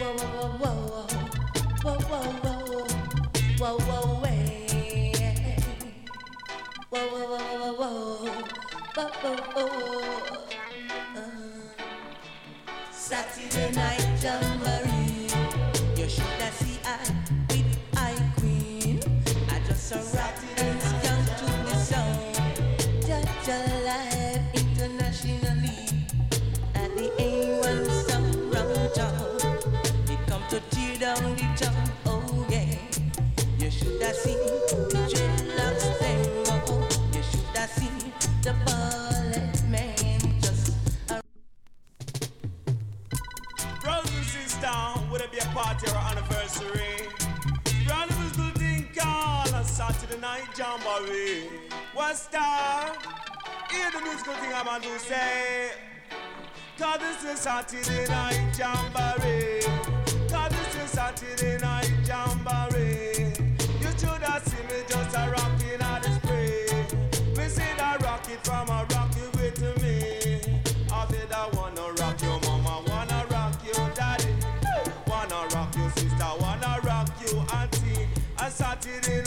Saturday night jamboree. You should have seen I with I Queen. I just a rock and scan to the sound. Jaja Live internationally at the A1 Sound Town. It come to tear down the town. Oh yeah. You should have seen the dreadlocks them. Oh, you should have seen the ballad man just. Brothers and sisters, would it be a party or anniversary? Round the musical thing called a Saturday night jamboree. What's that? Hear the musical thing I'm going to say. Cause this is Saturday night jamboree. Cause this is Saturday night jamboree. You should have seen me just a rockin' on the spray. Me see that rocket from a rocket with me. I said I wanna rock your mama, wanna rock your daddy, wanna rock your sister, wanna rock you auntie. A Saturday